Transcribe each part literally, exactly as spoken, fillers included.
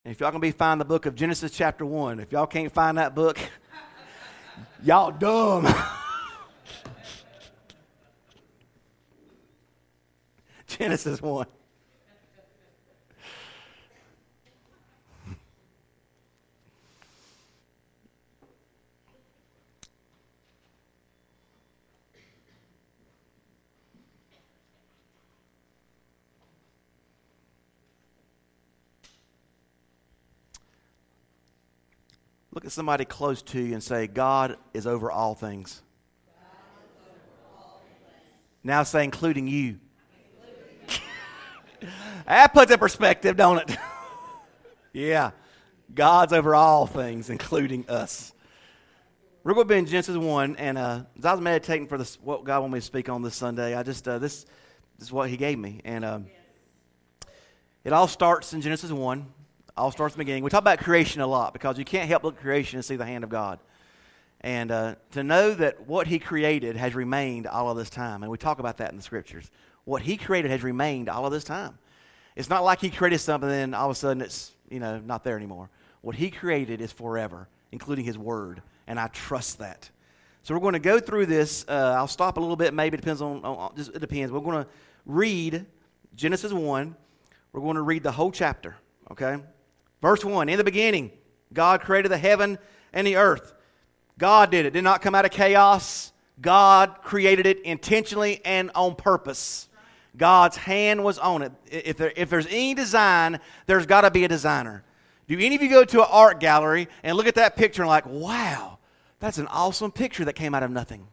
And if y'all can be find the book of Genesis chapter one, if y'all can't find that book, y'all dumb. Genesis one. Look at somebody close to you and say, God is over all things. Over all things. Now say, including you. That puts it in perspective, don't it? Yeah. God's over all things, including us. We're going to be in Genesis one, and uh, as I was meditating for this, what God wanted me to speak on this Sunday, I just, uh, this, this is what He gave me. And um, it all starts in Genesis one. All starts in the beginning. We talk about creation a lot because you can't help look at creation and see the hand of God. And uh, to know that what He created has remained all of this time. And we talk about that in the Scriptures. What He created has remained all of this time. It's not like He created something and then all of a sudden it's, you know, not there anymore. What He created is forever, including His Word. And I trust that. So we're going to go through this. Uh, I'll stop a little bit. Maybe it depends on, on just, it depends. We're going to read Genesis one. We're going to read the whole chapter. Okay? Verse one, in the beginning, God created the heaven and the earth. God did it. It did not come out of chaos. God created it intentionally and on purpose. God's hand was on it. If, there, if there's any design, there's got to be a designer. Do any of you go to an art gallery and look at that picture and like, wow, that's an awesome picture that came out of nothing?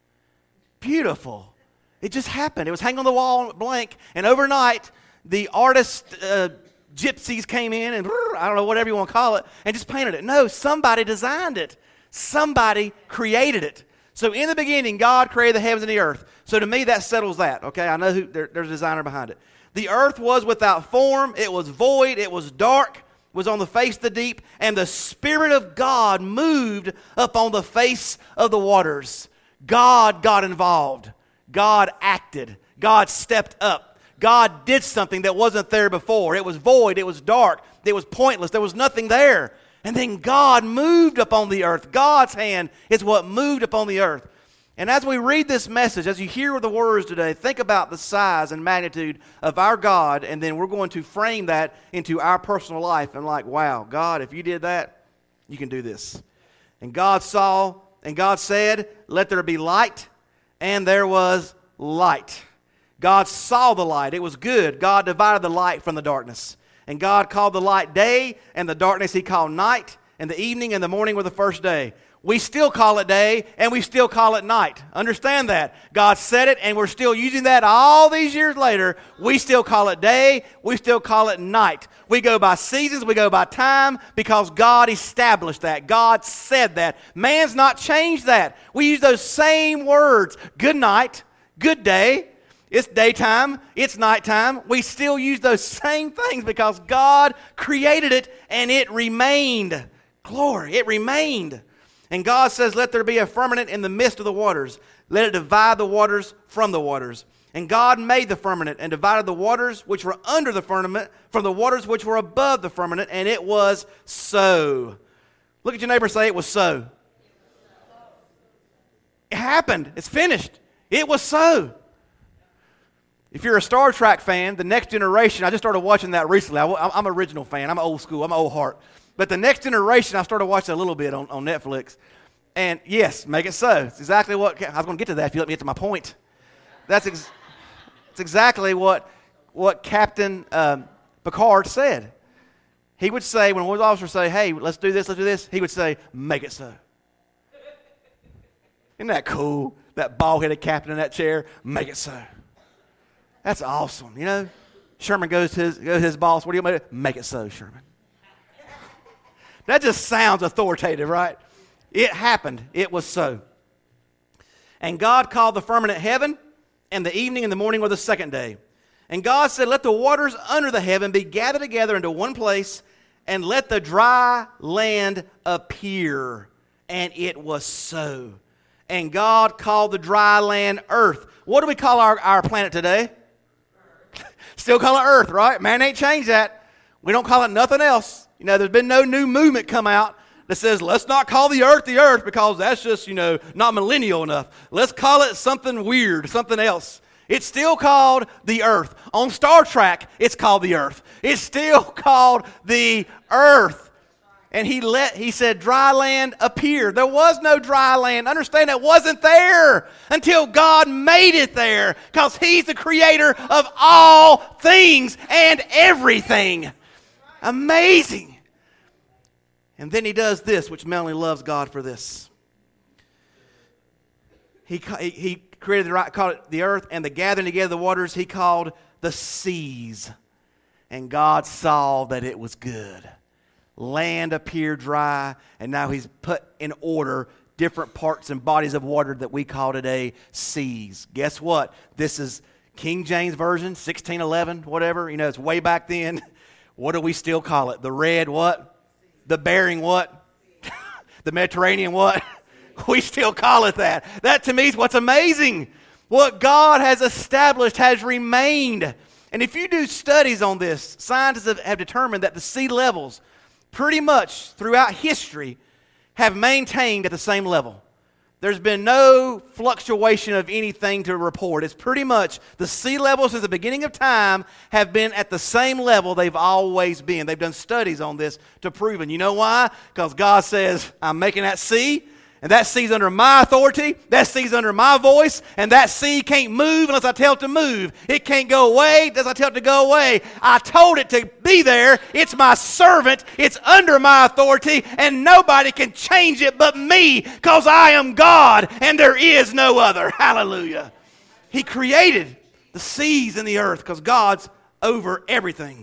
Beautiful. It just happened. It was hanging on the wall blank, and overnight, the artist... Uh, gypsies came in and, I don't know, whatever you want to call it, and just painted it. No, somebody designed it. Somebody created it. So in the beginning, God created the heavens and the earth. So to me, that settles that, okay? I know who, there, there's a designer behind it. The earth was without form. It was void. It was dark. Was on the face of the deep. And the Spirit of God moved up on the face of the waters. God got involved. God acted. God stepped up. God did something that wasn't there before. It was void. It was dark. It was pointless. There was nothing there. And then God moved upon the earth. God's hand is what moved upon the earth. And as we read this message, as you hear the words today, think about the size and magnitude of our God, and then we're going to frame that into our personal life and like, wow, God, if you did that, you can do this. And God saw, and God said, let there be light, and there was light. God saw the light. It was good. God divided the light from the darkness. And God called the light day, and the darkness He called night, and the evening and the morning were the first day. We still call it day, and we still call it night. Understand that. God said it, and we're still using that all these years later. We still call it day. We still call it night. We go by seasons. We go by time because God established that. God said that. Man's not changed that. We use those same words. Good night. Good day. It's daytime, it's nighttime. We still use those same things because God created it and it remained. Glory, it remained. And God says, let there be a firmament in the midst of the waters. Let it divide the waters from the waters. And God made the firmament and divided the waters which were under the firmament from the waters which were above the firmament, and it was so. Look at your neighbor and say, it was so. It happened. It's finished. It was so. If you're a Star Trek fan, The Next Generation, I just started watching that recently. I, I'm an original fan. I'm old school. I'm an old heart. But The Next Generation, I started watching a little bit on, on Netflix. And yes, make it so. It's exactly what, I was going to get to that if you let me get to my point. That's ex, it's exactly what, what Captain um, Picard said. He would say, when one officer would say, hey, let's do this, let's do this, he would say, make it so. Isn't that cool? That bald-headed captain in that chair, make it so. That's awesome, you know. Sherman goes to his, goes to his boss. What do you want me to do? Make it so, Sherman. That just sounds authoritative, right? It happened. It was so. And God called the firmament heaven, and the evening and the morning were the second day. And God said, let the waters under the heaven be gathered together into one place, and let the dry land appear. And it was so. And God called the dry land earth. What do we call our, our planet today? Still call it Earth, right? Man ain't changed that. We don't call it nothing else. You know, there's been no new movement come out that says, let's not call the earth the earth because that's just, you know, not millennial enough. Let's call it something weird, something else. It's still called the earth. On Star Trek, it's called the earth. It's still called the earth. And he let he said dry land appear. There was no dry land. Understand, it wasn't there until God made it there, because he's the creator of all things and everything. Amazing. And then he does this, which Melanie loves God for this. He, he created the right, called it the earth, and the gathering together of the waters he called the seas. And God saw that it was good. Land appeared dry, and now he's put in order different parts and bodies of water that we call today seas. Guess what? This is King James Version, sixteen eleven, whatever. You know, it's way back then. What do we still call it? The red what? The Bering what? The Mediterranean what? We still call it that. That to me is what's amazing. What God has established has remained. And if you do studies on this, scientists have, have determined that the sea levels pretty much throughout history have maintained at the same level. There's been no fluctuation of anything to report. It's pretty much the sea levels since the beginning of time have been at the same level they've always been. They've done studies on this to prove it. You know why? Because God says, I'm making that sea, and that sea's under my authority, that sea's under my voice, and that sea can't move unless I tell it to move. It can't go away unless I tell it to go away. I told it to be there. It's my servant. It's under my authority, and nobody can change it but me, because I am God, and there is no other. Hallelujah. He created the seas and the earth because God's over everything.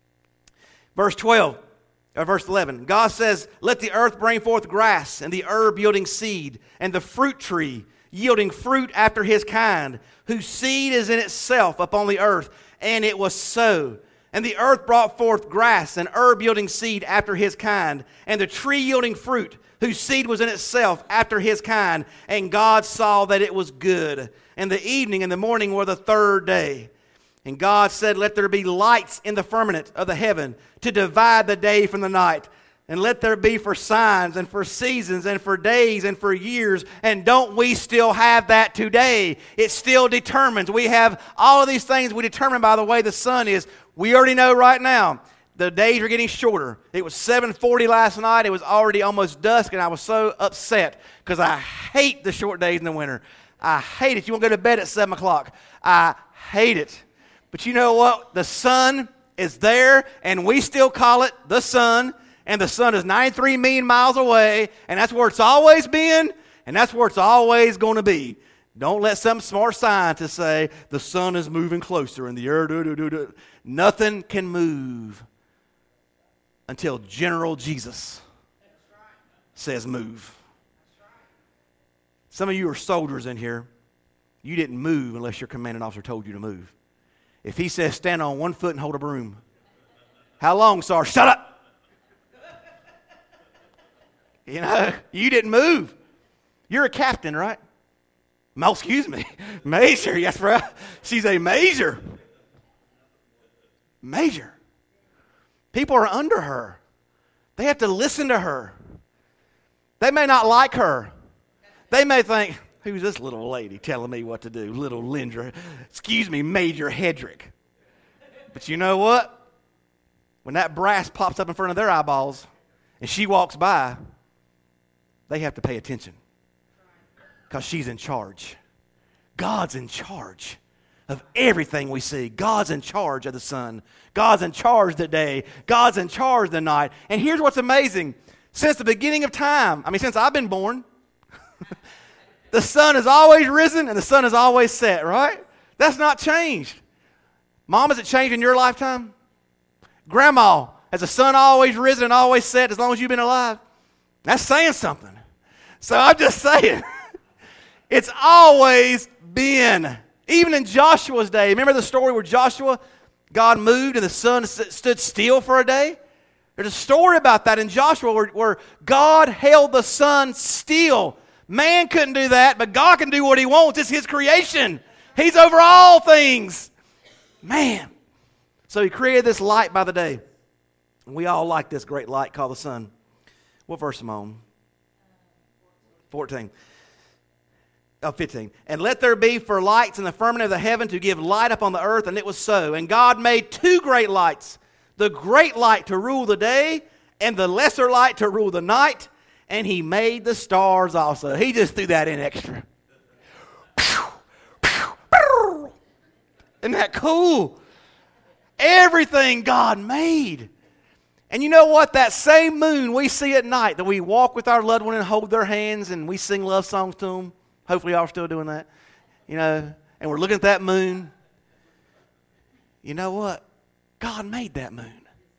Verse twelve. Or verse eleven, God says, let the earth bring forth grass, and the herb yielding seed, and the fruit tree yielding fruit after his kind, whose seed is in itself upon the earth. And it was so. And the earth brought forth grass, and herb yielding seed after his kind, and the tree yielding fruit, whose seed was in itself after his kind. And God saw that it was good. And the evening and the morning were the third day. And God said, let there be lights in the firmament of the heaven to divide the day from the night. And let there be for signs and for seasons and for days and for years. And don't we still have that today? It still determines. We have all of these things we determine by the way the sun is. We already know right now the days are getting shorter. It was seven forty last night. It was already almost dusk, and I was so upset because I hate the short days in the winter. I hate it. You won't go to bed at seven o'clock. I hate it. But you know what? The sun is there, and we still call it the sun, and the sun is ninety-three million miles away, and that's where it's always been, and that's where it's always going to be. Don't let some smart scientist say the sun is moving closer in the earth. Do, do, do, do. Nothing can move until General Jesus says move. Some of you are soldiers in here. You didn't move unless your commanding officer told you to move. If he says stand on one foot and hold a broom, how long, sir? Shut up. You know, you didn't move. You're a captain, right? No, excuse me. Major, yes, right. She's a major. Major. People are under her. They have to listen to her. They may not like her. They may think, who's this little lady telling me what to do? Little Lindra. Excuse me, Major Hedrick. But you know what? When that brass pops up in front of their eyeballs and she walks by, they have to pay attention because she's in charge. God's in charge of everything we see. God's in charge of the sun. God's in charge of the day. God's in charge of the night. And here's what's amazing. Since the beginning of time, I mean, since I've been born, the sun has always risen and the sun has always set, right? That's not changed. Mom, has it changed in your lifetime? Grandma, has the sun always risen and always set as long as you've been alive? That's saying something. So I'm just saying, it's always been. Even in Joshua's day, remember the story where Joshua, God moved and the sun stood still for a day? There's a story about that in Joshua where, where God held the sun still. Man couldn't do that, but God can do what he wants. It's his creation. He's over all things. Man. So he created this light by the day. We all like this great light called the sun. What verse am I on? fourteen. Oh, fifteen. And let there be for lights in the firmament of the heaven to give light upon the earth, and it was so. And God made two great lights, the great light to rule the day, and the lesser light to rule the night. And he made the stars also. He just threw that in extra. Isn't that cool? Everything God made. And you know what? That same moon we see at night, that we walk with our loved one and hold their hands and we sing love songs to them. Hopefully y'all are still doing that. You know, and we're looking at that moon. You know what? God made that moon.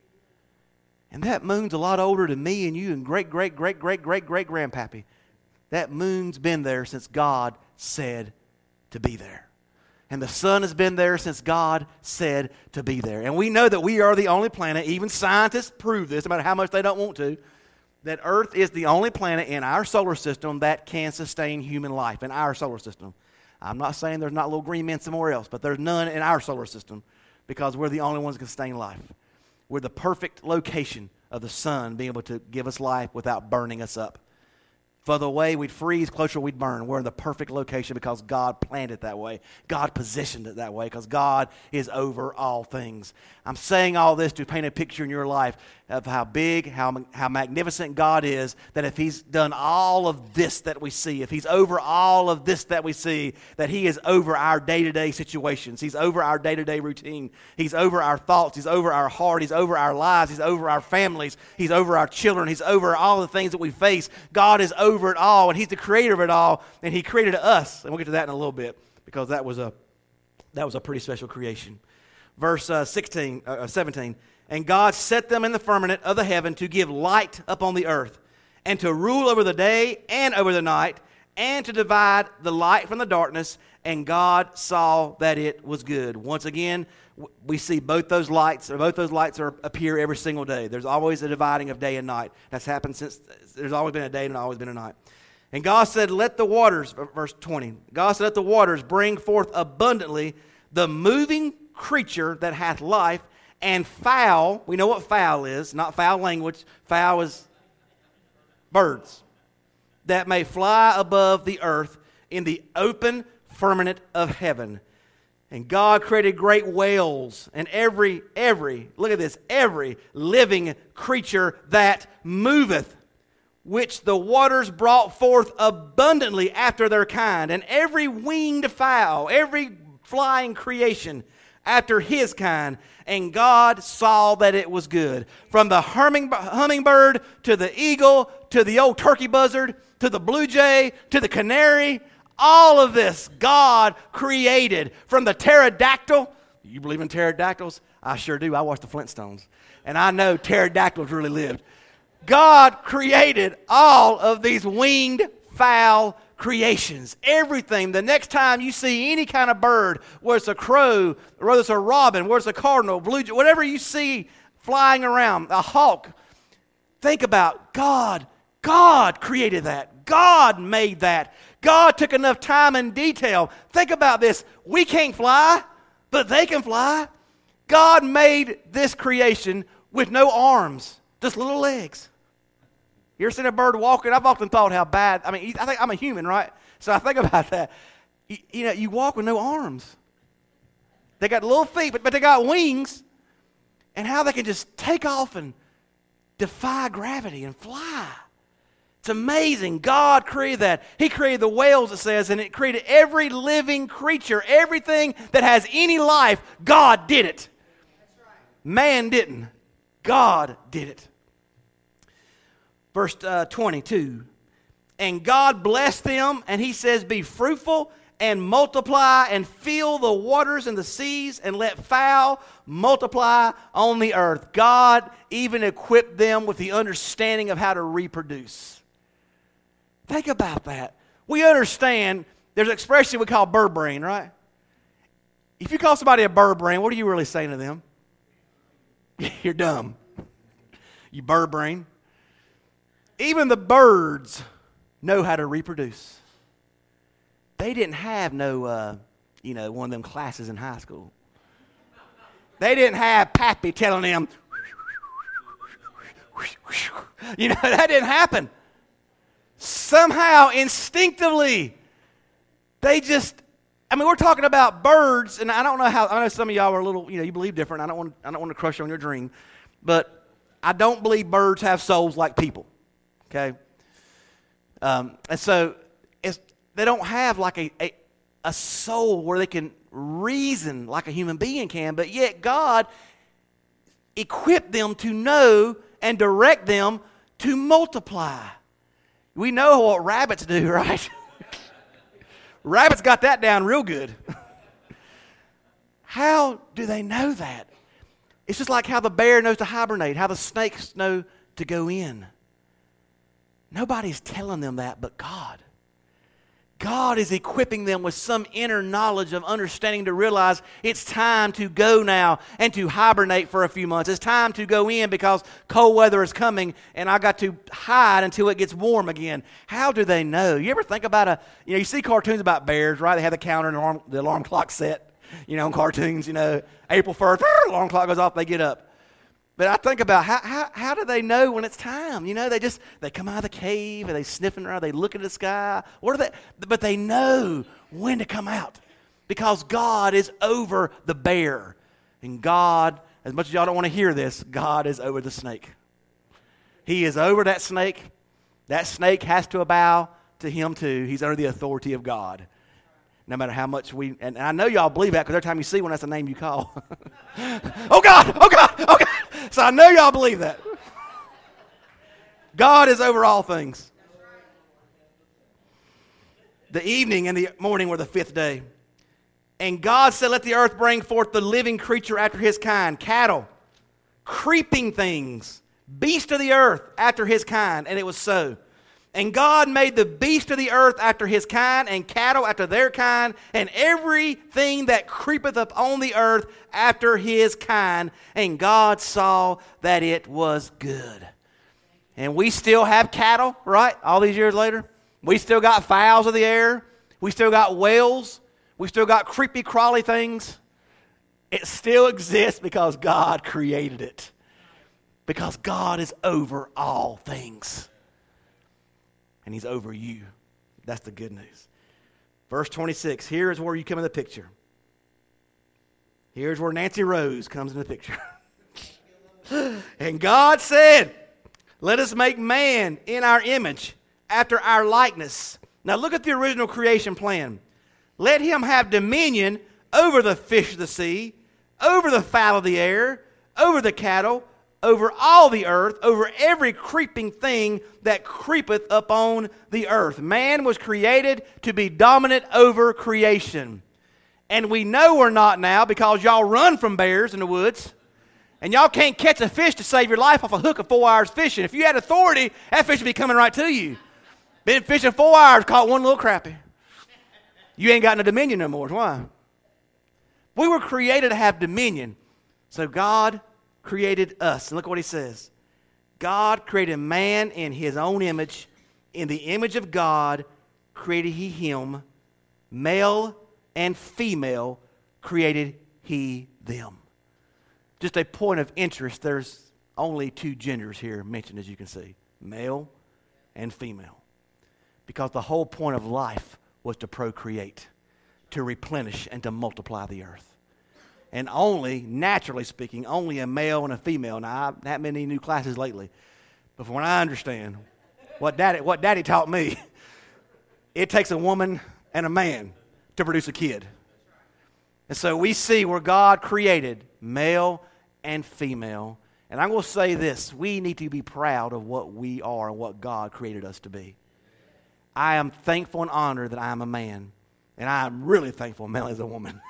And that moon's a lot older than me and you and great, great, great, great, great, great grandpappy. That moon's been there since God said to be there. And the sun has been there since God said to be there. And we know that we are the only planet, even scientists prove this, no matter how much they don't want to, that Earth is the only planet in our solar system that can sustain human life in our solar system. I'm not saying there's not little green men somewhere else, but there's none in our solar system because we're the only ones that can sustain life. We're the perfect location of the sun being able to give us life without burning us up. Further away, we'd freeze. Closer, we'd burn. We're in the perfect location because God planned it that way. God positioned it that way because God is over all things. I'm saying all this to paint a picture in your life of how big, how, how magnificent God is, that if He's done all of this that we see, if He's over all of this that we see, that He is over our day-to-day situations. He's over our day-to-day routine. He's over our thoughts. He's over our heart. He's over our lives. He's over our families. He's over our children. He's over all the things that we face. God is over it all, and He's the creator of it all, and He created us. And we'll get to that in a little bit because that was a, that was a pretty special creation. Verse uh, sixteen, uh, seventeen, and God set them in the firmament of the heaven to give light upon the earth, and to rule over the day and over the night, and to divide the light from the darkness. And God saw that it was good. Once again, we see both those lights, or both those lights are, appear every single day. There's always a dividing of day and night. That's happened since there's always been a day and always been a night. And God said, let the waters, verse twenty, God said, let the waters bring forth abundantly the moving creature that hath life, and fowl. We know what fowl is, not foul language. Fowl is birds that may fly above the earth in the open firmament of heaven. And God created great whales and every, every, look at this, every living creature that moveth, which the waters brought forth abundantly after their kind, and every winged fowl, every flying creation after his kind. And God saw that it was good. From the humming, hummingbird to the eagle to the old turkey buzzard to the blue jay to the canary, all of this God created. From the pterodactyl. You believe in pterodactyls? I sure do. I watched the Flintstones. And I know pterodactyls really lived. God created all of these winged fowl creations. Everything. The next time you see any kind of bird, whether it's a crow, whether it's a robin, whether it's a cardinal, blue jay, whatever you see flying around, a hawk, think about God. God created that. God made that. God took enough time and detail. Think about this. We can't fly, but they can fly. God made this creation with no arms, just little legs. You ever seen a bird walking? I've often thought how bad, I mean, I think I'm a human, right? So I think about that. You, you know, you walk with no arms. They got little feet, but, but they got wings. And how they can just take off and defy gravity and fly. It's amazing. God created that. He created the whales, it says, and it created every living creature, everything that has any life. God did it. That's right. Man didn't. God did it. Verse uh, twenty-two, and God blessed them, and He says, be fruitful and multiply and fill the waters and the seas and let fowl multiply on the earth. God even equipped them with the understanding of how to reproduce. Think about that. We understand there's an expression we call bird brain, right? If you call somebody a bird brain, what are you really saying to them? You're dumb. You bird brain. Even the birds know how to reproduce. They didn't have no, uh, you know, one of them classes in high school. They didn't have Pappy telling them, You know, that didn't happen. Somehow, instinctively, they just, I mean, we're talking about birds, and I don't know how, I know some of y'all are a little, you know, you believe different. I don't want, I don't want to crush on your dream, but I don't believe birds have souls like people, okay? Um, and so, it's, they don't have like a, a, a soul where they can reason like a human being can, but yet God equipped them to know and direct them to multiply. We know what rabbits do, right? Rabbits got that down real good. How do they know that? It's just like how the bear knows to hibernate, how the snakes know to go in. Nobody's telling them that but God. God is equipping them with some inner knowledge of understanding to realize it's time to go now and to hibernate for a few months. It's time to go in because cold weather is coming and I got to hide until it gets warm again. How do they know? You ever think about a, you know, you see cartoons about bears, right? They have the counter and the alarm, the alarm clock set, you know, in cartoons, you know, April first, alarm clock goes off, they get up. But I think about how, how how do they know when it's time? You know, they just, they come out of the cave, and they sniffing around, they look at the sky. What are they? But they know when to come out because God is over the bear. And God, as much as y'all don't want to hear this, God is over the snake. He is over that snake. That snake has to bow to him too. He's under the authority of God. No matter how much we, and I know y'all believe that because every time you see one, that's the name you call. Oh God, oh God, oh God. So I know y'all believe that. God is over all things. The evening and the morning were the fifth day. And God said, let the earth bring forth the living creature after his kind, cattle, creeping things, beasts of the earth after his kind. And it was so. And God made the beast of the earth after his kind, and cattle after their kind, and everything that creepeth up on the earth after his kind. And God saw that it was good. And we still have cattle, right? All these years later. We still got fowls of the air. We still got whales. We still got creepy, crawly things. It still exists because God created it. Because God is over all things. And he's over you. That's the good news. Verse twenty-six, here is where you come in the picture. Here's where Nancy Rose comes in the picture. And God said, let us make man in our image, after our likeness. Now look at the original creation plan. Let him have dominion over the fish of the sea, over the fowl of the air, over the cattle, over all the earth, over every creeping thing that creepeth upon the earth. Man was created to be dominant over creation. And we know we're not now because y'all run from bears in the woods. And y'all can't catch a fish to save your life off a hook of four hours fishing. If you had authority, that fish would be coming right to you. Been fishing four hours, caught one little crappie. You ain't got no dominion no more. Why? We were created to have dominion. So God created us. And look what he says. God created man in his own image. In the image of God created he him. Male and female created he them. Just a point of interest, there's only two genders here mentioned, as you can see. Male and female. Because the whole point of life was to procreate, to replenish, and to multiply the earth. And only, naturally speaking, only a male and a female. Now, I haven't had many new classes lately. But from what I understand, what daddy, what daddy taught me, it takes a woman and a man to produce a kid. And so we see where God created male and female. And I'm going to say this. We need to be proud of what we are and what God created us to be. I am thankful and honored that I am a man. And I am really thankful Melanie is a woman.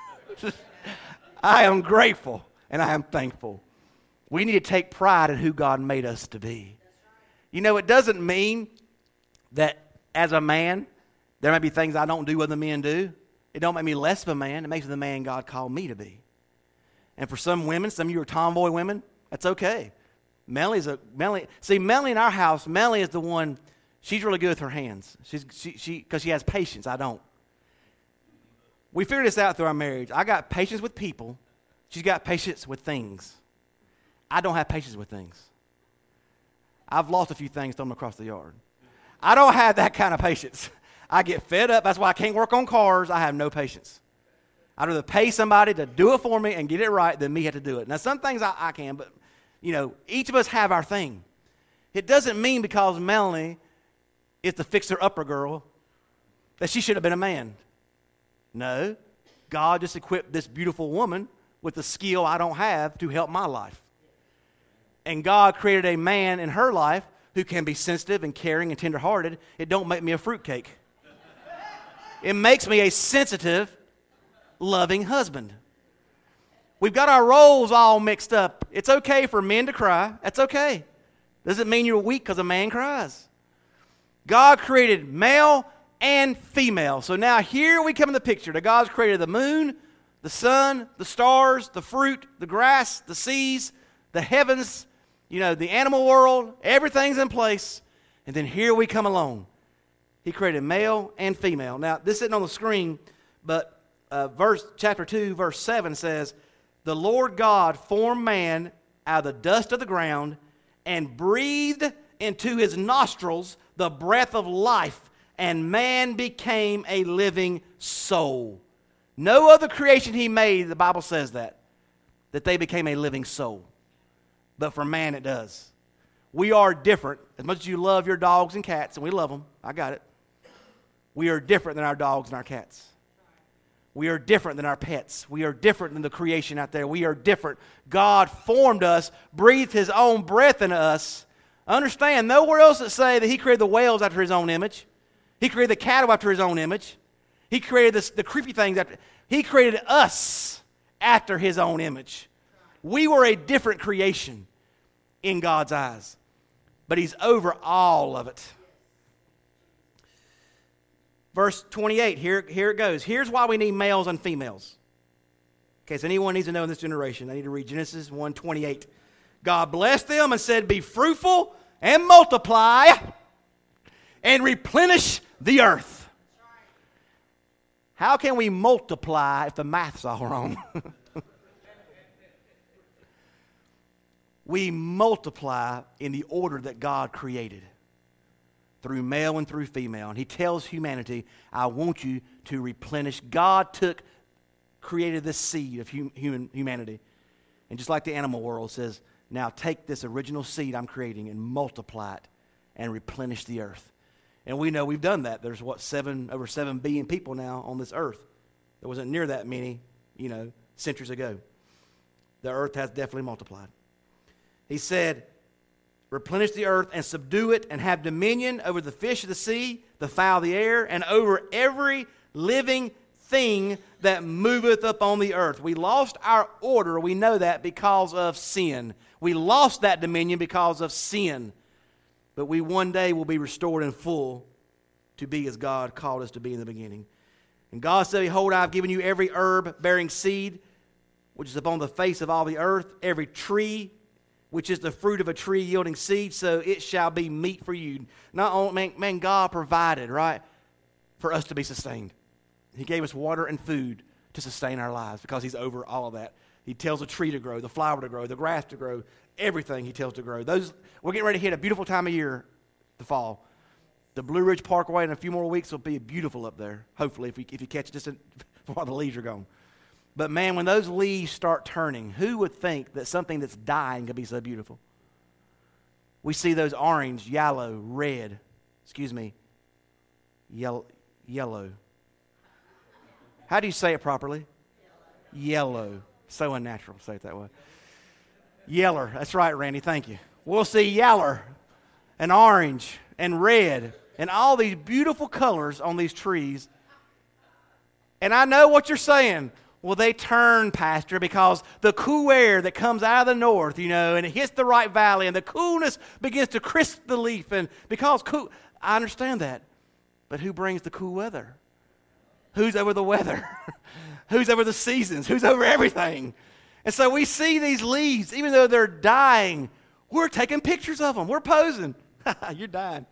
I am grateful and I am thankful. We need to take pride in who God made us to be. You know, it doesn't mean that as a man, there may be things I don't do other men do. It don't make me less of a man. It makes me the man God called me to be. And for some women, some of you are tomboy women, that's okay. Melanie's a, Melanie, see, Melanie in our house, Melanie is the one, she's really good with her hands. She's, she, she, because she has patience. I don't. We figured this out through our marriage. I got patience with people. She's got patience with things. I don't have patience with things. I've lost a few things, thrown them across the yard. I don't have that kind of patience. I get fed up. That's why I can't work on cars. I have no patience. I'd rather pay somebody to do it for me and get it right than me have to do it. Now, some things I, I can, but, you know, each of us have our thing. It doesn't mean because Melanie is the fixer-upper girl that she should have been a man. No. God just equipped this beautiful woman with the skill I don't have to help my life. And God created a man in her life who can be sensitive and caring and tenderhearted. It don't make me a fruitcake. It makes me a sensitive, loving husband. We've got our roles all mixed up. It's okay for men to cry. That's okay. Doesn't mean you're weak because a man cries. God created male and female. So now here we come in the picture. That God's created the moon, the sun, the stars, the fruit, the grass, the seas, the heavens, you know, the animal world. Everything's in place. And then here we come along. He created male and female. Now, this isn't on the screen, but uh, verse chapter two, verse seven says, the Lord God formed man out of the dust of the ground and breathed into his nostrils the breath of life, and man became a living soul. No other creation he made, the Bible says that, that they became a living soul. But for man it does. We are different. As much as you love your dogs and cats, and we love them, I got it. We are different than our dogs and our cats. We are different than our pets. We are different than the creation out there. We are different. God formed us, breathed his own breath into us. Understand, nowhere else it say that he created the whales after his own image. He created the cattle after his own image. He created this, the creepy things after. He created us after his own image. We were a different creation in God's eyes. But he's over all of it. Verse twenty-eight, here, here it goes. Here's why we need males and females. Okay, so anyone needs to know in this generation, I need to read Genesis one twenty-eight. God blessed them and said, be fruitful and multiply and replenish the earth. How can we multiply if the math's all wrong? We multiply in the order that God created, through male and through female. And he tells humanity, I want you to replenish. God took, created this seed of hum, human humanity. And just like the animal world says, now take this original seed I'm creating and multiply it and replenish the earth. And we know we've done that. There's what, seven, over seven billion people now on this earth. There wasn't near that many, you know, centuries ago. The earth has definitely multiplied. He said, replenish the earth and subdue it and have dominion over the fish of the sea, the fowl of the air, and over every living thing that moveth upon the earth. We lost our order, we know that, because of sin. We lost that dominion because of sin. But we one day will be restored in full to be as God called us to be in the beginning. And God said, behold, I have given you every herb bearing seed, which is upon the face of all the earth, every tree, which is the fruit of a tree yielding seed, so it shall be meat for you. Not only, man, man, God provided, right, for us to be sustained. He gave us water and food to sustain our lives because he's over all of that. He tells a tree to grow, the flower to grow, the grass to grow, everything he tells to grow. Those we're getting ready to hit a beautiful time of year, the fall. The Blue Ridge Parkway in a few more weeks will be beautiful up there, hopefully, if, we, if you catch it just in, before the leaves are gone. But man, when those leaves start turning, who would think that something that's dying could be so beautiful? We see those orange, yellow, red, excuse me, yellow. yellow. How do you say it properly? Yellow. Yellow. So unnatural to say it that way. Yeller. That's right, Randy. Thank you. We'll see yeller and orange and red and all these beautiful colors on these trees. And I know what you're saying. Well, they turn, Pastor, because the cool air that comes out of the north, you know, and it hits the right valley, and the coolness begins to crisp the leaf. And because cool, I understand that. But who brings the cool weather? Who's over the weather? Who's over the seasons? Who's over everything? And so we see these leaves, even though they're dying, we're taking pictures of them. We're posing. You're dying.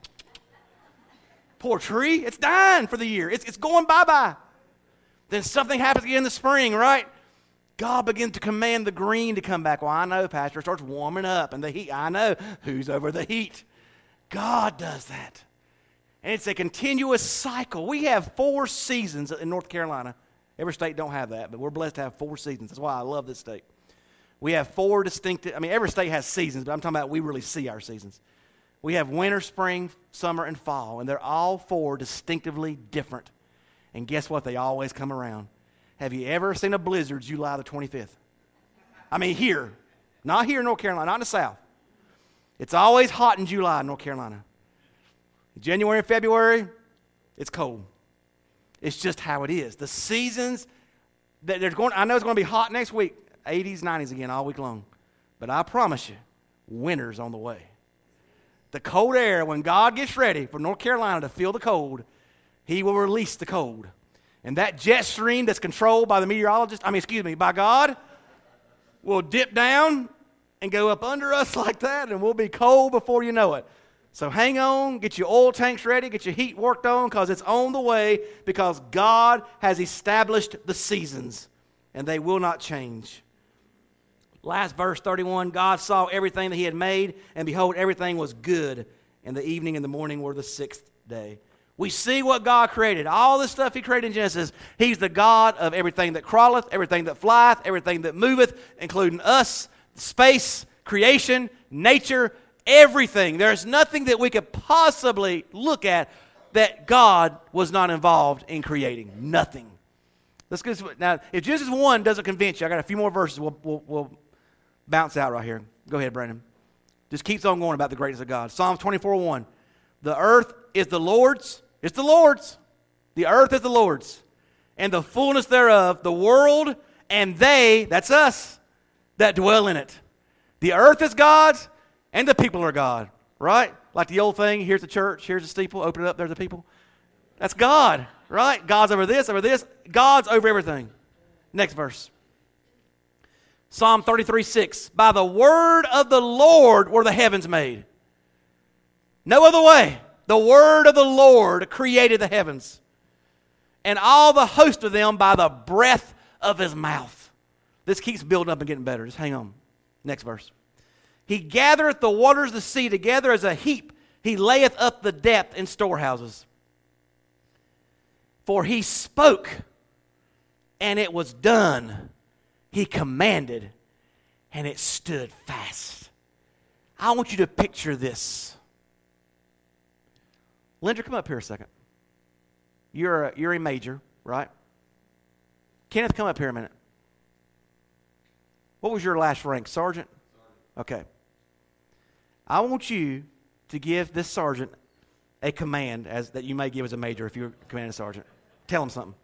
Poor tree, it's dying for the year. It's, it's going bye-bye. Then something happens again in the spring, right? God begins to command the green to come back. Well, I know, Pastor. It starts warming up and the heat. I know. Who's over the heat? God does that. And it's a continuous cycle. We have four seasons in North Carolina. Every state don't have that, but we're blessed to have four seasons. That's why I love this state. We have four distinctive, I mean, every state has seasons, but I'm talking about we really see our seasons. We have winter, spring, summer, and fall, and they're all four distinctively different. And guess what? They always come around. Have you ever seen a blizzard July the twenty-fifth? I mean, here. Not here in North Carolina, not in the South. It's always hot in July in North Carolina. January and February, it's cold. It's just how it is. The seasons, that they're going, I know it's going to be hot next week, eighties, nineties again all week long. But I promise you, winter's on the way. The cold air, when God gets ready for North Carolina to feel the cold, he will release the cold. And that jet stream that's controlled by the meteorologist, I mean, excuse me, by God, will dip down and go up under us like that, and we'll be cold before you know it. So hang on, get your oil tanks ready, get your heat worked on, because it's on the way, because God has established the seasons, and they will not change. Last verse, thirty-one, God saw everything that he had made, and behold, everything was good. And the evening and the morning were the sixth day. We see what God created. All the stuff he created in Genesis. He's the God of everything that crawleth, everything that flieth, everything that moveth, including us, space, creation, nature, everything. There's nothing that we could possibly look at that God was not involved in creating. Nothing. Let's go. Now, if Genesis one doesn't convince you, I got a few more verses we'll, we'll, we'll bounce out right here. Go ahead, Brandon. Just keeps on going about the greatness of God. Psalms twenty-four one. The earth is the Lord's. It's the Lord's. The earth is the Lord's. And the fullness thereof, the world, and they, that's us, that dwell in it. The earth is God's, and the people are God. Right? Like the old thing, here's the church, here's the steeple, open it up, there's the people. That's God. Right? God's over this, over this. God's over everything. Next verse. Psalm thirty-three six. By the word of the Lord were the heavens made. No other way. The word of the Lord created the heavens, and all the host of them by the breath of his mouth. This keeps building up and getting better. Just hang on. Next verse. He gathereth the waters of the sea together as a heap. He layeth up the depth in storehouses. For he spoke, and it was done. He commanded, and it stood fast. I want you to picture this. Linder, come up here a second. You're a, you're a major, right? Kenneth, come up here a minute. What was your last rank? Sergeant? Okay. I want you to give this sergeant a command as that you may give as a major if you're commanding a sergeant. Tell him something.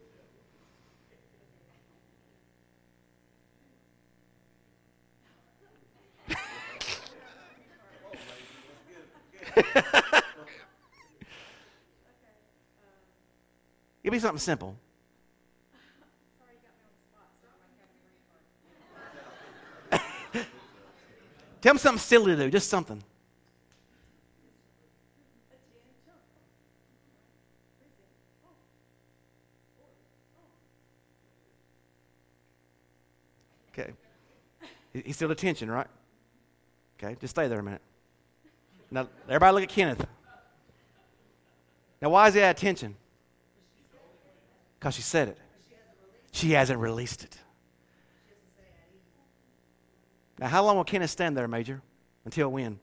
Give me something simple. Tell him something silly to do, just something. Okay. He's still attention, right? Okay, just stay there a minute. Now, everybody look at Kenneth. Now, why is he at attention? Because she said it. She hasn't released it. Now, how long will Kenneth stand there, Major? Until when?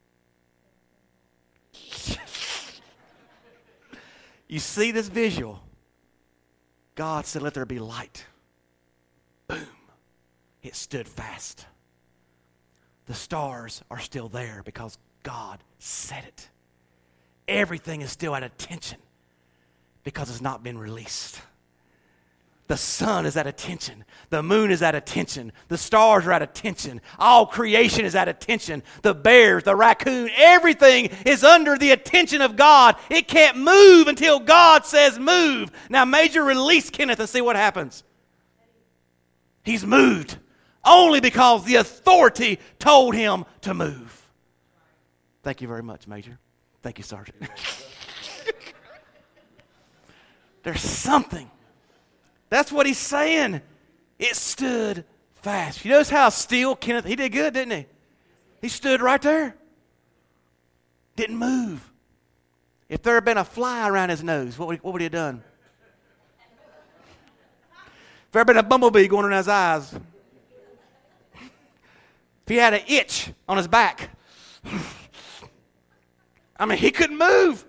You see this visual? God said, let there be light. Boom. It stood fast. The stars are still there because God said it. Everything is still at attention because it's not been released. The sun is at attention. The moon is at attention. The stars are at attention. All creation is at attention. The bears, the raccoon, everything is under the attention of God. It can't move until God says move. Now, Major, release Kenneth and see what happens. He's moved only because the authority told him to move. Thank you very much, Major. Thank you, Sergeant. There's something. That's what he's saying. It stood fast. You notice how still Kenneth, he did good, didn't he? He stood right there. Didn't move. If there had been a fly around his nose, what would, what would he have done? If there had been a bumblebee going around his eyes. If he had an itch on his back. I mean, he couldn't move.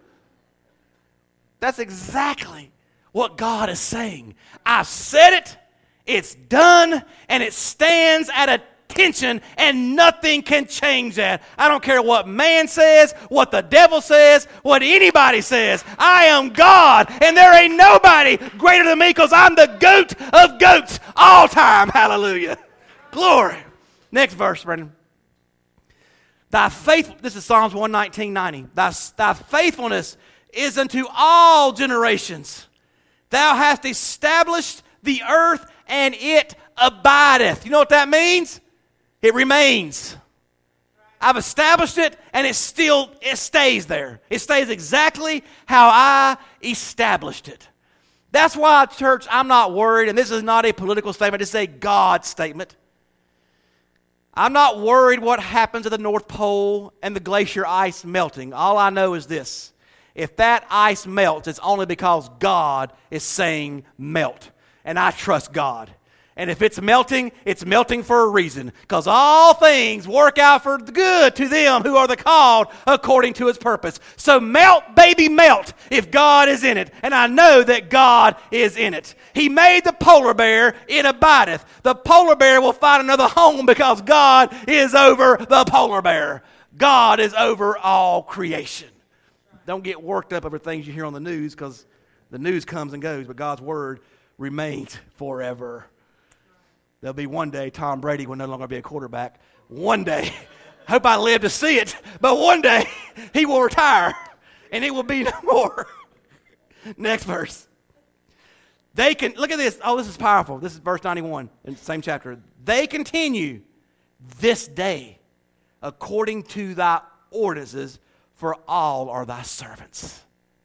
That's exactly what God is saying. I've said it, it's done, and it stands at attention, and nothing can change that. I don't care what man says, what the devil says, what anybody says. I am God, and there ain't nobody greater than me because I'm the goat of goats all time. Hallelujah. Glory. Next verse, Brendan. Thy faith, this is Psalms one nineteen, ninety. Thy, thy faithfulness is unto all generations. Thou hast established the earth, and it abideth. You know what that means? It remains. I've established it, and it still it stays there. It stays exactly how I established it. That's why, church, I'm not worried, and this is not a political statement. It's a God statement. I'm not worried what happens at the North Pole and the glacier ice melting. All I know is this. If that ice melts, it's only because God is saying melt. And I trust God. And if it's melting, it's melting for a reason. Because all things work out for the good to them who are the called according to His purpose. So melt, baby, melt if God is in it. And I know that God is in it. He made the polar bear, it abideth. The polar bear will find another home because God is over the polar bear. God is over all creation. Don't get worked up over things you hear on the news because the news comes and goes, but God's word remains forever. There'll be one day Tom Brady will no longer be a quarterback. One day. Hope I live to see it. But one day he will retire and it will be no more. Next verse. They can, look at this. Oh, this is powerful. This is verse ninety-one in the same chapter. They continue this day according to thy ordinances, for all are thy servants.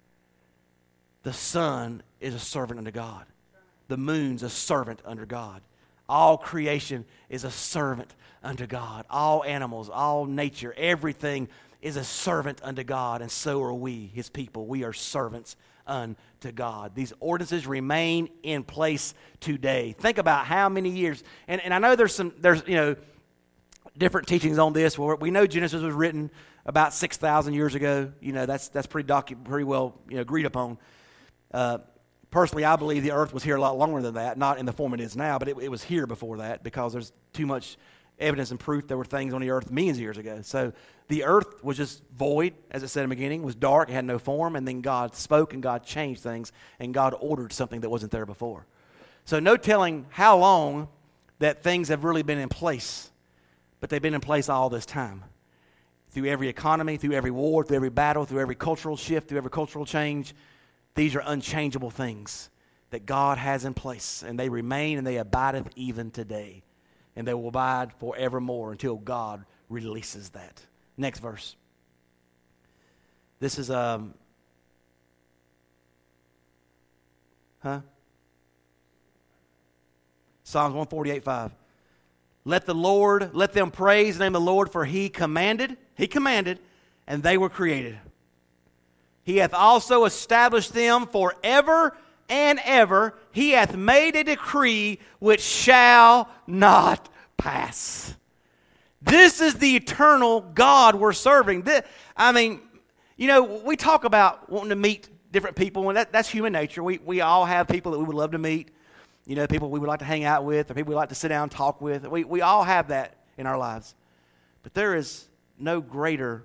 The sun is a servant unto God. The moon's a servant under God. All creation is a servant unto God. All animals, all nature, everything is a servant unto God, and so are we, His people. We are servants unto God. These ordinances remain in place today. Think about how many years, and, and I know there's some, there's, you know, different teachings on this. Well, we know Genesis was written about six thousand years ago. You know, that's that's pretty docu- pretty well, you know, agreed upon. Uh, Personally, I believe the earth was here a lot longer than that, not in the form it is now, but it, it was here before that because there's too much evidence and proof there were things on the earth millions of years ago. So the earth was just void, as it said in the beginning, was dark, it had no form, and then God spoke and God changed things, and God ordered something that wasn't there before. So no telling how long that things have really been in place, but they've been in place all this time. Through every economy, through every war, through every battle, through every cultural shift, through every cultural change, these are unchangeable things that God has in place, and they remain and they abideth even today. And they will abide forevermore until God releases that. Next verse. This is, um, huh? Psalms one forty-eight, five. Let the Lord, let them praise the name of the Lord, for He commanded, He commanded, and they were created. He hath also established them forever and ever. He hath made a decree which shall not pass. This is the eternal God we're serving. This, I mean, you know, we talk about wanting to meet different people, and that, that's human nature. We, we all have people that we would love to meet, you know, people we would like to hang out with, or people we like to sit down and talk with. We, we all have that in our lives. But there is no greater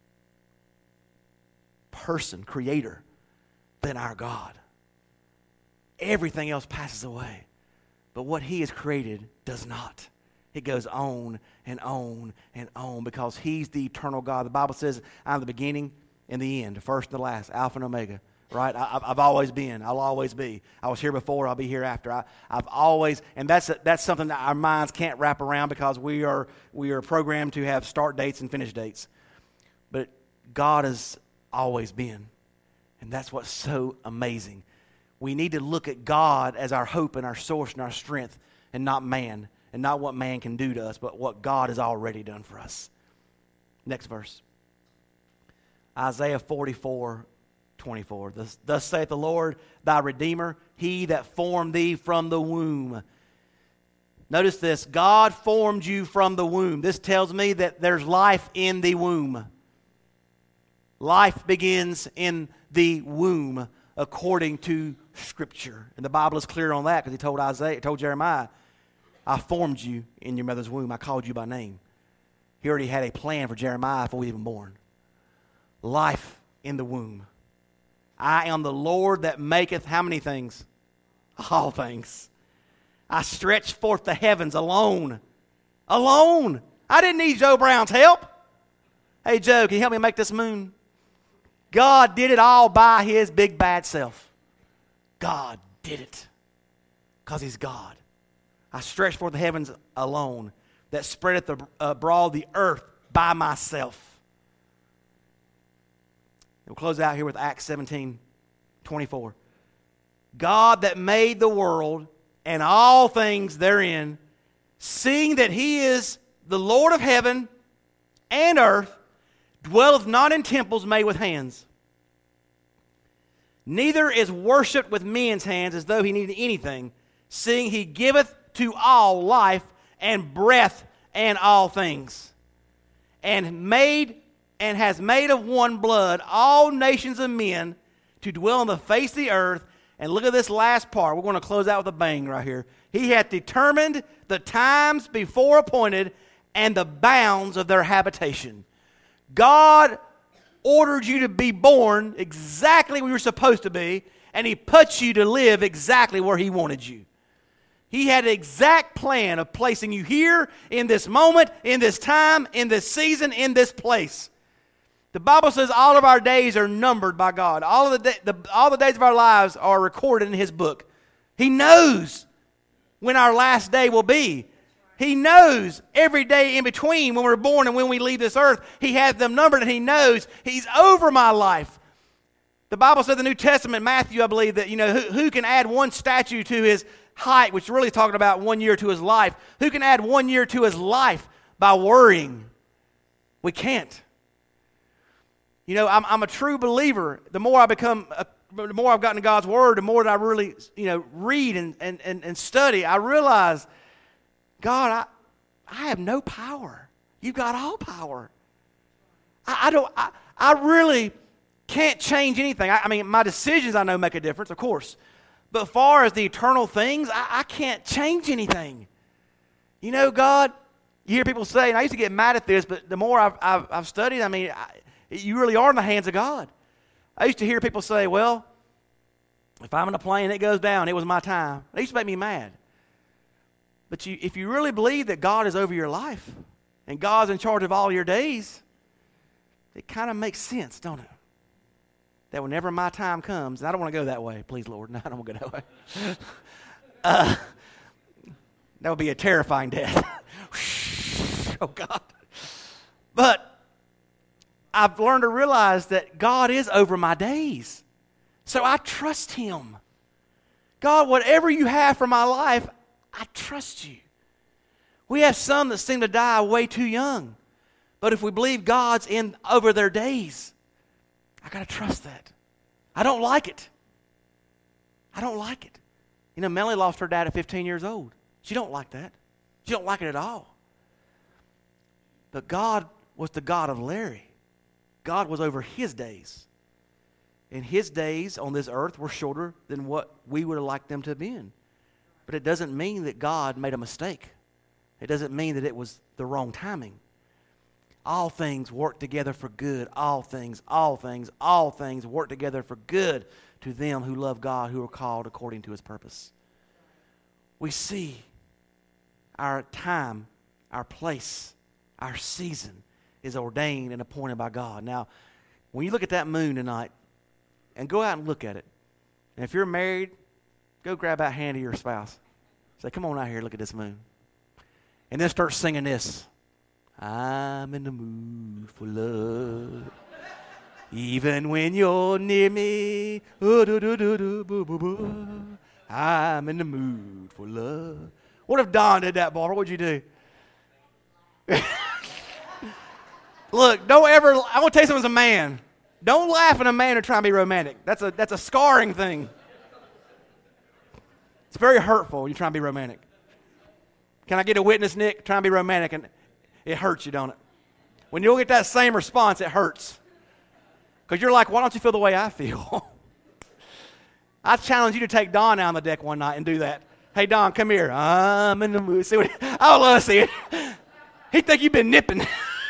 person, creator, than our God. Everything else passes away, but what He has created does not. It goes on and on and on because He's the eternal God. The Bible says, I'm the beginning and the end, the first and the last, Alpha and Omega. Right? I, I've always been. I'll always be. I was here before. I'll be here after. I, I've always, and that's that's something that our minds can't wrap around because we are we are programmed to have start dates and finish dates. But God has always been. And that's what's so amazing. We need to look at God as our hope and our source and our strength, and not man, and not what man can do to us, but what God has already done for us. Next verse. Isaiah forty-four, twenty-four. Thus, thus saith the Lord, thy Redeemer, he that formed thee from the womb. Notice this, God formed you from the womb. This tells me that there's life in the womb. Life begins in the womb according to Scripture. And the Bible is clear on that because he told Isaiah, told Jeremiah, I formed you in your mother's womb. I called you by name. He already had a plan for Jeremiah before he was even born. Life in the womb. I am the Lord that maketh how many things? All things. I stretched forth the heavens alone. Alone. I didn't need Joe Brown's help. Hey, Joe, can you help me make this moon? God did it all by his big bad self. God did it because he's God. I stretched forth the heavens alone, that spreadeth abroad the earth by myself. We'll close out here with Acts seventeen, twenty-four. God that made the world and all things therein, seeing that he is the Lord of heaven and earth, dwelleth not in temples made with hands, neither is worshipped with men's hands as though he needed anything, seeing he giveth to all life and breath and all things, and made and has made of one blood all nations of men to dwell on the face of the earth. And look at this last part. We're going to close out with a bang right here. He hath determined the times before appointed and the bounds of their habitation. God ordered you to be born exactly where you're supposed to be, and he put you to live exactly where he wanted you. He had an exact plan of placing you here, in this moment, in this time, in this season, in this place. The Bible says all of our days are numbered by God. All of the, da- the, all the days of our lives are recorded in his book. He knows when our last day will be. He knows every day in between when we're born and when we leave this earth. He has them numbered, and he knows he's over my life. The Bible says in the New Testament, Matthew, I believe, that you know who, who can add one statue to his height, which is really talking about one year to his life. Who can add one year to his life by worrying? We can't. You know, I'm, I'm a true believer. The more I become, a, the more I've gotten to God's Word, the more that I really, you know, read and, and, and, and study, I realize, God, I, I have no power. You've got all power. I, I don't, I, I really can't change anything. I, I mean, my decisions I know make a difference, of course. But as far as the eternal things, I, I can't change anything. You know, God, you hear people say, and I used to get mad at this, but the more I've, I've, I've studied, I mean, I, you really are in the hands of God. I used to hear people say, well, if I'm in a plane and it goes down, it was my time. That used to make me mad. But you, if you really believe that God is over your life and God's in charge of all your days, it kind of makes sense, don't it? That whenever my time comes, and I don't want to go that way, please, Lord. No, I don't want to go that way. uh, that would be a terrifying death. Oh, God. But I've learned to realize that God is over my days. So I trust him. God, whatever you have for my life, I trust you. We have some that seem to die way too young. But if we believe God's in over their days, I got to trust that. I don't like it. I don't like it. You know, Melanie lost her dad at fifteen years old. She don't like that. She don't like it at all. But God was the God of Larry. God was over his days. And his days on this earth were shorter than what we would have liked them to have been. But it doesn't mean that God made a mistake. It doesn't mean that it was the wrong timing. All things work together for good. All things, all things, all things work together for good to them who love God, who are called according to his purpose. We see our time, our place, our season is ordained and appointed by God. Now, when you look at that moon tonight, and go out and look at it, and if you're married, go grab that hand of your spouse. Say, come on out here, look at this moon. And then start singing this. I'm in the mood for love. Even when you're near me, oh, do, do, do, do, boo, boo, boo. I'm in the mood for love. What if Don did that, Barbara? What'd you do? Look, don't ever, I want to tell you something as a man. Don't laugh at a man who trying to be romantic. That's a, that's a scarring thing. It's very hurtful when you're trying to be romantic. Can I get a witness, Nick? Trying to be romantic, and it hurts you, don't it? When you'll get that same response, it hurts. Because you're like, why don't you feel the way I feel? I challenge you to take Don out on the deck one night and do that. Hey, Don, come here. I'm in the mood. See what he, I would love to see it. He think you've been nipping.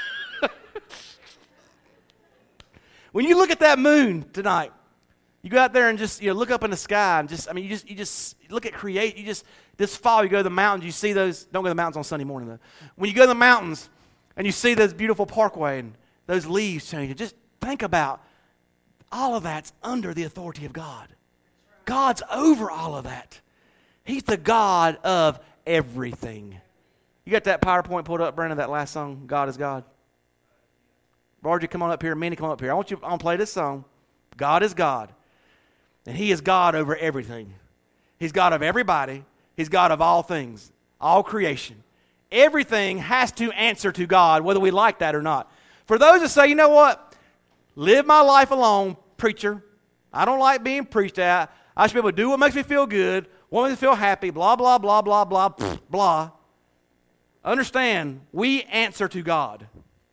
When you look at that moon tonight, you go out there and just, you know, look up in the sky and just, I mean, you just, you just look at create. You just, this fall, you go to the mountains, you see those, don't go to the mountains on Sunday morning, though. When you go to the mountains and you see those beautiful parkway and those leaves changing, just think about all of that's under the authority of God. God's over all of that. He's the God of everything. You got that PowerPoint pulled up, Brandon, that last song, God is God? Margie, come on up here. Minnie, come up here. I want you I want to play this song. God is God. And He is God over everything. He's God of everybody. He's God of all things, all creation. Everything has to answer to God, whether we like that or not. For those that say, you know what? Live my life alone, preacher. I don't like being preached at. I should be able to do what makes me feel good, what makes me feel happy, blah, blah, blah, blah, blah, pfft, blah. Understand, we answer to God.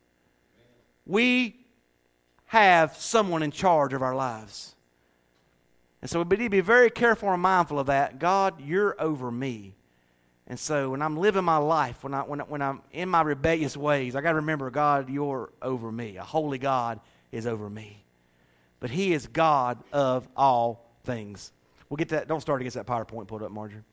We have someone in charge of our lives. And so we need to be very careful and mindful of that. God, you're over me. And so when I'm living my life, when, I, when, I, when I'm in my rebellious ways, I got to remember, God, you're over me. A holy God is over me. But He is God of all things. We'll get that. Don't start against that PowerPoint pulled up, Marjorie.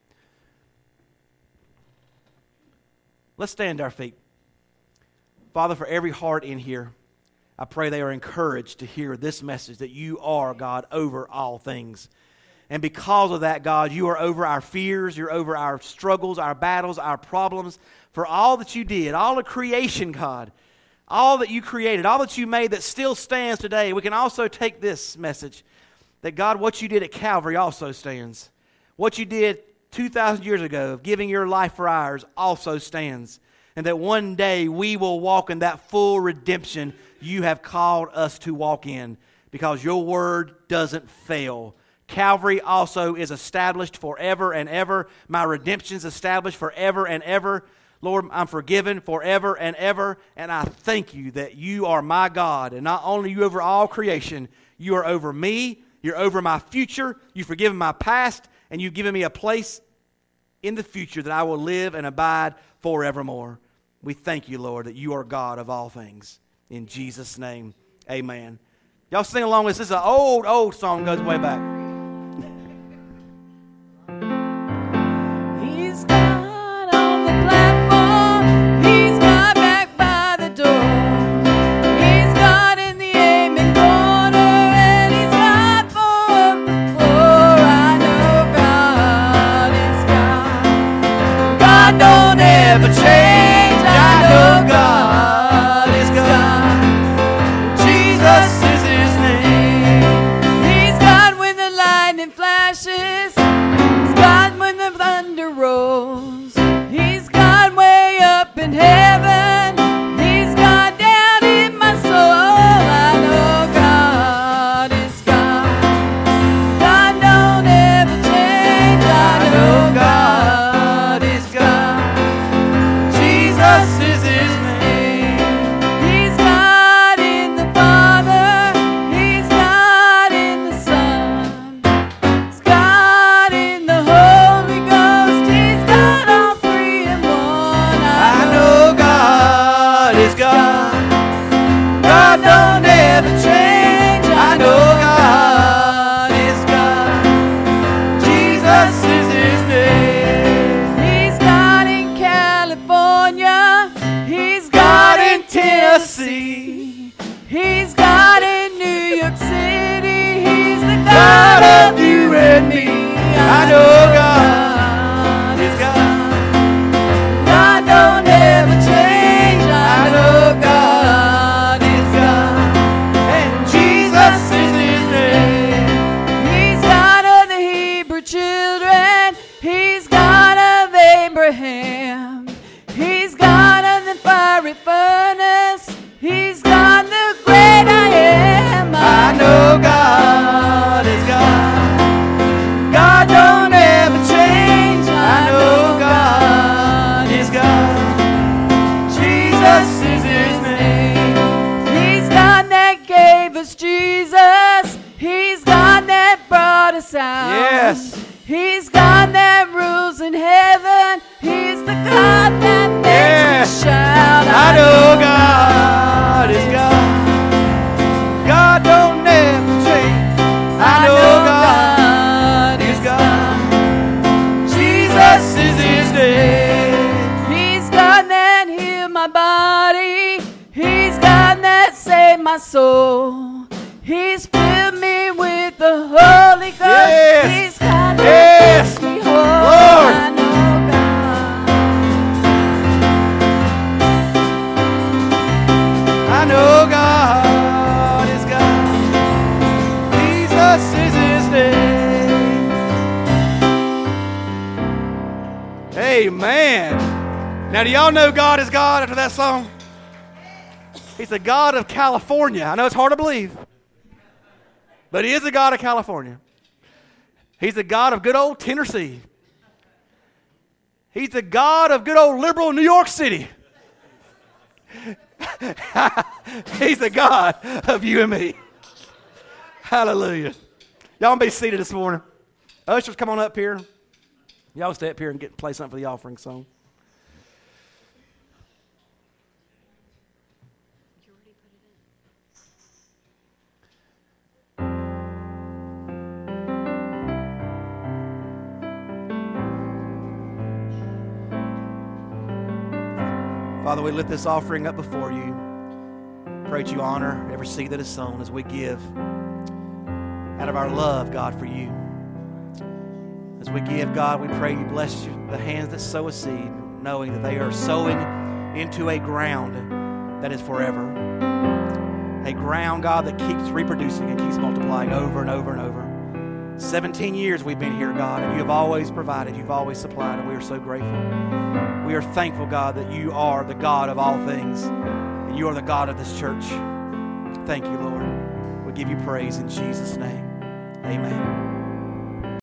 Let's stand to our feet. Father, for every heart in here, I pray they are encouraged to hear this message that you are, God, over all things. And because of that, God, you are over our fears, you're over our struggles, our battles, our problems. For all that you did, all the creation, God, all that you created, all that you made that still stands today, we can also take this message that, God, what you did at Calvary also stands. What you did two thousand years ago of giving your life for ours also stands. And that one day we will walk in that full redemption you have called us to walk in, because your word doesn't fail. Calvary also is established forever and ever. My redemption is established forever and ever. Lord, I'm forgiven forever and ever. And I thank you that you are my God. And not only are you over all creation, you are over me. You're over my future. You've forgiven my past. And you've given me a place in the future that I will live and abide forevermore. We thank you, Lord, that you are God of all things. In Jesus' name, amen. Y'all sing along with this. This is an old, old song, goes way back. He's God on the platform. He's God back by the door. He's God in the aiming corner, and He's God for the floor. I know God is God. God don't ever change. I know God is God. Jesus is His name. He's God when the lightning flashes. He's God when the thunder rolls. He's God way up in heaven. He's God down in my soul. I know God is God. God don't ever change. I know God is God. Jesus is His name. He's God in the Father. He's God in the Son. He's God in the Holy Ghost. He's God all three in one. I know God is God. God don't ever change. I know God is God. Jesus is His name. He's God in California. He's God in Tennessee. He's God in New York City. He's the God of you and me. I know God is God. God don't ever change. I know God is God. And Jesus is His name. He's God of the Hebrew children. He's God of Abraham. He's God of the fiery furnace. He's God the great I am. I a sound. Yes. He's God that rules in heaven. He's the God that makes Yeah. me shout. I know God is God. God don't never change. I know God is God. Jesus is His name. He's God that healed my body. He's God that saved my soul. He's filled me with the Holy Ghost. Yes. He's God that Yes. makes me whole. Lord. I know God. I know God is God. Jesus is His name. Amen. Now, do y'all know God is God after that song? He's the God of California. I know it's hard to believe, but He is the God of California. He's the God of good old Tennessee. He's the God of good old liberal New York City. He's the God of you and me. Hallelujah. Y'all be seated this morning. Ushers, come on up here. Y'all stay up here and get play something for the offering song. Father, we lift this offering up before you. Pray that you honor every seed that is sown as we give out of our love, God, for you. As we give, God, we pray you bless you, the hands that sow a seed, knowing that they are sowing into a ground that is forever. A ground, God, that keeps reproducing and keeps multiplying over and over and over. seventeen years we've been here, God, and you have always provided, you've always supplied, and we are so grateful. We are thankful, God, that you are the God of all things, and you are the God of this church. Thank you, Lord. We give you praise in Jesus' name. Amen.